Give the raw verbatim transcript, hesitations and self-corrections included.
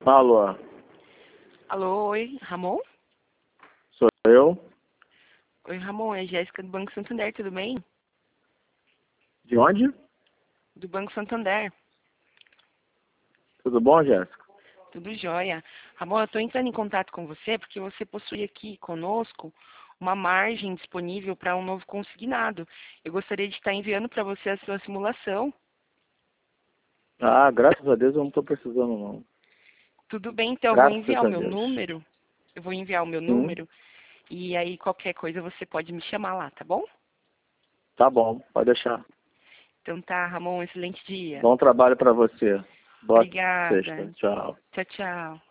Alô, Alô, oi, Ramon? sou eu? Oi, Ramon, é Jéssica do Banco Santander, tudo bem? De onde? Do Banco Santander, Tudo bom, Jéssica? tudo jóia. Ramon, eu estou entrando em contato com você porque você possui aqui conosco uma margem disponível para um novo consignado. Eu gostaria de estar enviando para você a sua simulação. Ah, graças a Deus eu não estou precisando, não. Tudo bem, então eu vou Graças enviar o a meu Deus. número. Eu vou enviar o meu Hum, número e aí qualquer coisa você pode me chamar lá, tá bom? tá bom, pode deixar. Então tá, Ramon, excelente dia. Bom trabalho para você. Boa Obrigada. sexta. Tchau. Tchau, tchau.